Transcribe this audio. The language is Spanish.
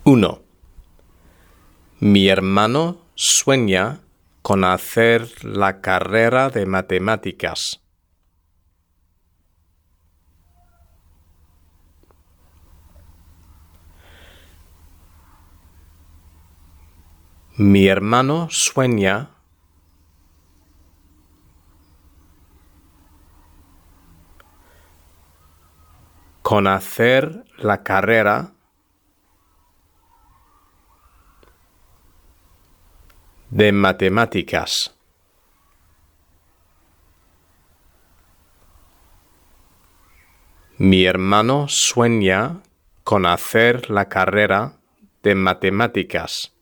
1. Mi hermano sueña con hacer la carrera de matemáticas. Mi hermano sueña con hacer la carrera de matemáticas. Mi hermano sueña con hacer la carrera de matemáticas.